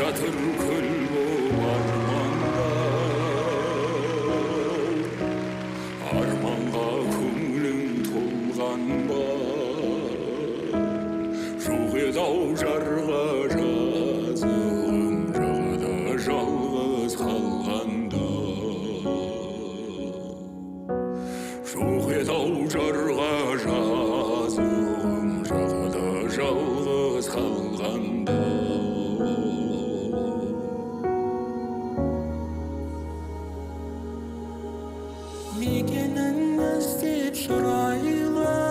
жатыр күл боп арманда, арманға көңілің толған ба? Жоқ еді-ау жарға жазығым, жағада жалғыз қалғанда. Жоқ еді-ау жарға жазығым, жағада жалғыз қалғанда. Мекенін іздеп шырайлы